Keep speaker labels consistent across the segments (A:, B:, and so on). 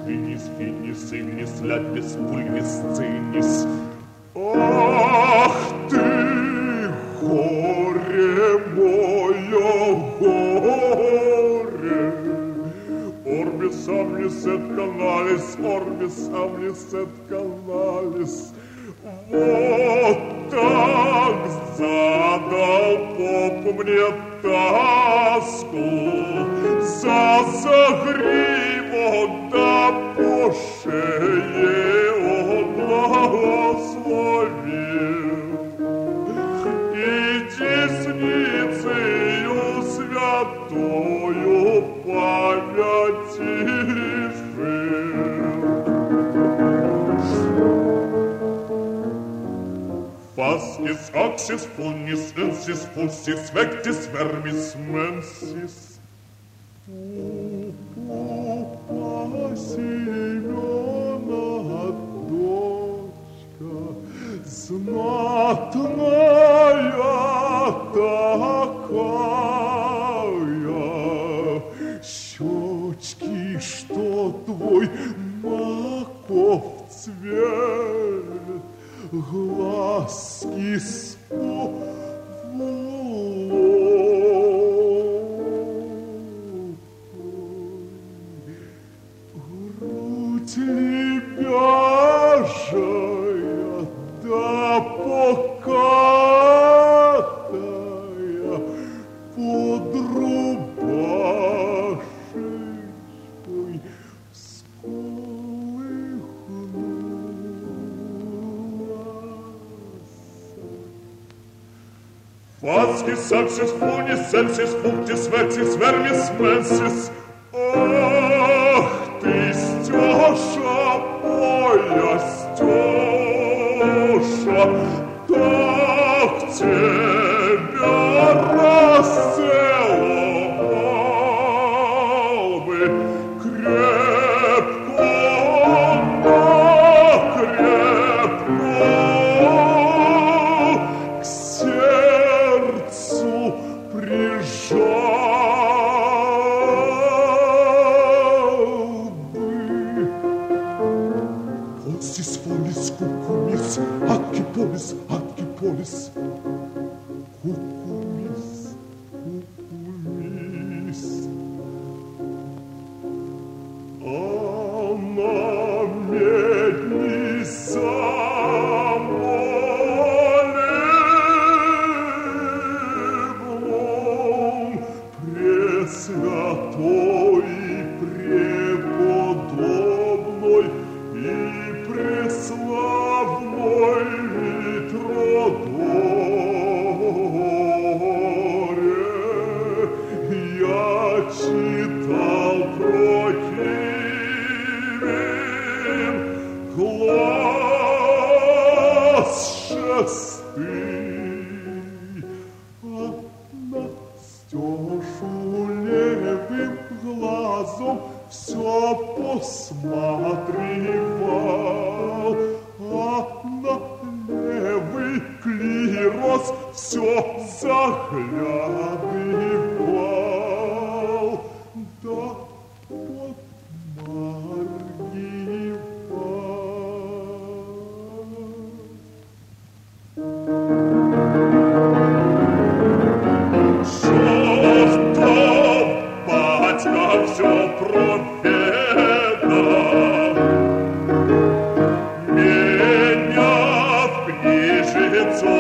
A: финис, финис, инис, ляпис, пульвис, цинис. Ах ты, горе мое, горе! Орбис, амлис, эт каналис, орбис, амлис, эт каналис. Вот так задал поп мне таску за загривок да по шее он благословил. И десницею святою память решил. Fascis, oxis, funis, ensis, fussis, vectis, vermis, mensis. Пупа Семена дочка, знатная такая, щечки, что твой маков цвет, глазки грудь лебяжая да покатая под рубашечкой Fascis, sepsis, funis, sensis, functis, vexis, vermis, mensis. Ах ты, Стеша, моя Стеша, так тебя расцеловал бы крепко-накрепко к сердцу прижал бы. Отсис, фолис, кукумис, аккиполис, аккиполис, кукумис, кукумис. А на медни замолеглом пресвятой и преподобной и преславной Митродоре я читал про Кивин глаз шестый, а на Стешу левым глазом все посматривал, а на левый клирос все заглядывал, да подмаргивал. Что-то батька все проведал, меня в книжицу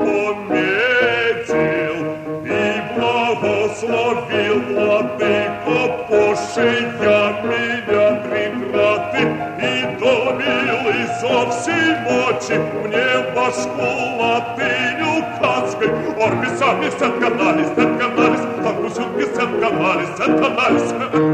A: пометил и благословил владыка пошия меня трикратным и домилый со всей мочи мне башку латынью кацкой. Орбис, амбис, эт каналис, фагус, юнгис, эт каналис, эт каналис.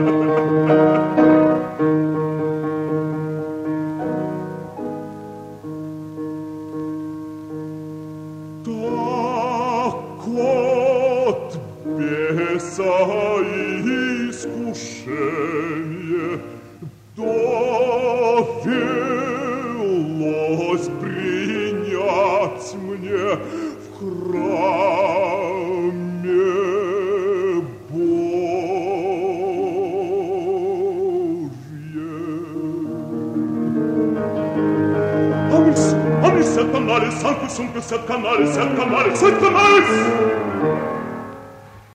A: Так от беса искушение довелось принять мне в храме Божьем. sept canales, cinq, cinq, sept canales, sept canales, sept canales.